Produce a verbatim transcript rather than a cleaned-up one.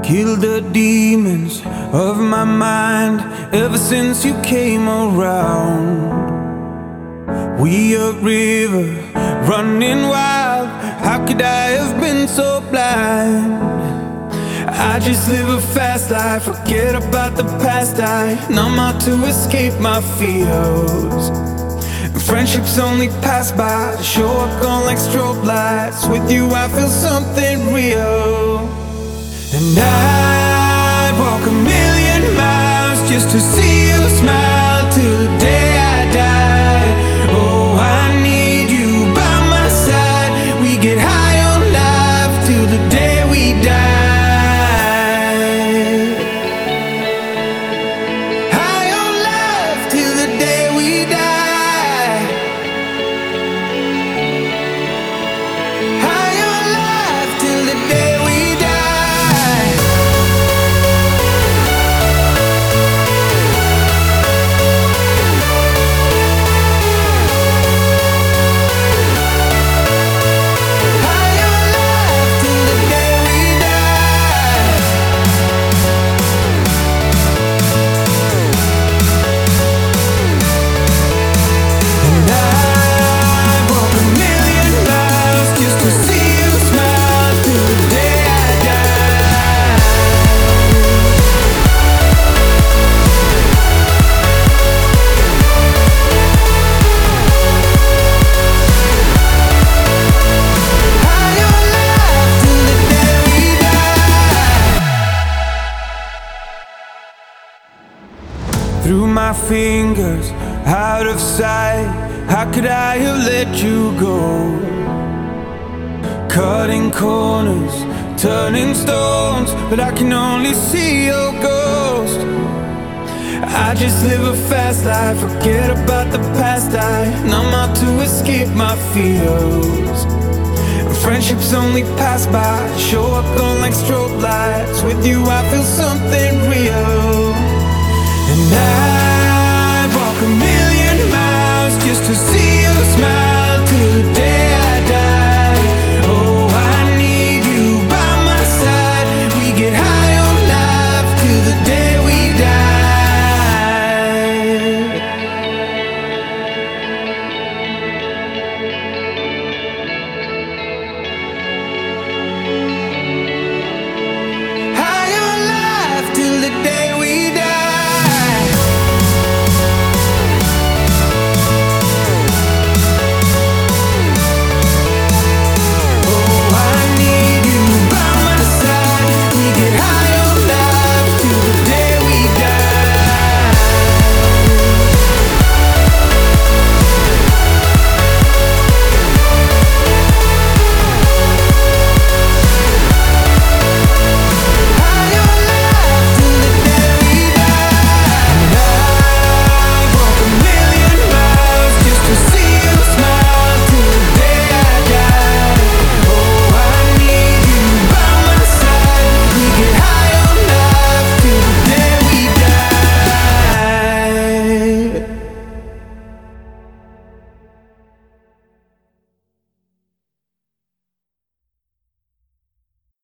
Kill the demons of my mind ever since you came around. We a river running wild. How could I have been so blind? I just live a fast life, forget about the past. I numb out to escape my fears. Friendships only pass by, show up gone like strobe lights. With you I feel something real. And I'd walk a million miles just to see you smile till the day I die. Oh, I need you by my side. We get high on life till the day we die. High on life till the day we die. High on life till the day we die. Through my fingers, out of sight. How could I have let you go? Cutting corners, turning stones, but I can only see your ghost. I just live a fast life, forget about the past. I numb out to escape my fears. Friendships only pass by, show up gone like strobe lights. With you I feel something real. And I'd walk a million